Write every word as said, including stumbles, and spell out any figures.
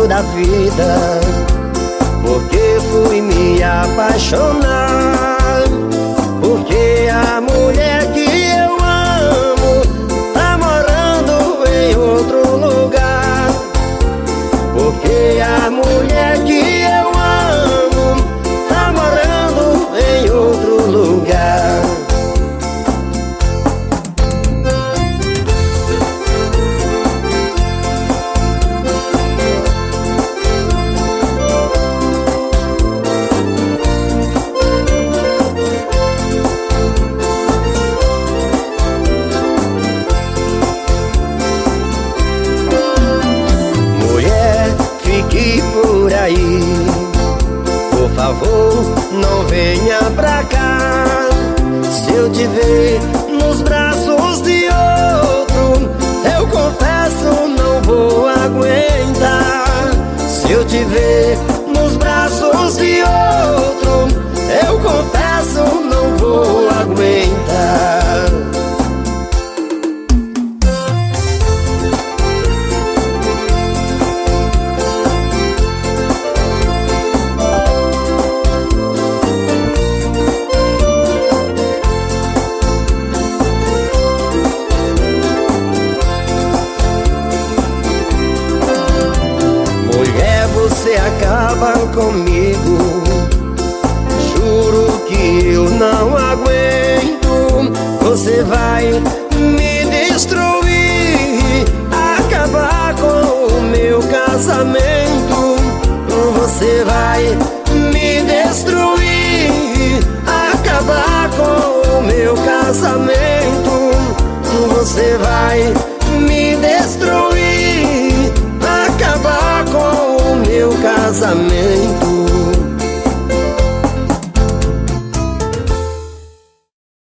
amor da vida, porque fui me apaixonar, porque a mulher que eu amo tá morando em outro lugar, porque a mulher que eu amo tá morando em outro lugar. Fique por aí, por favor, não venha pra cá. Se eu te ver nos braços de outro, eu confesso, não vou aguentar. Se eu te ver nos braços de outro, eu confesso, não vou aguentar. Você acaba comigo, juro que eu não aguento. Você vai me destruir, acabar com o meu casamento. Você vai me destruir, acabar com o meu casamento. Você vai me destruir, acabar com o meu casamento.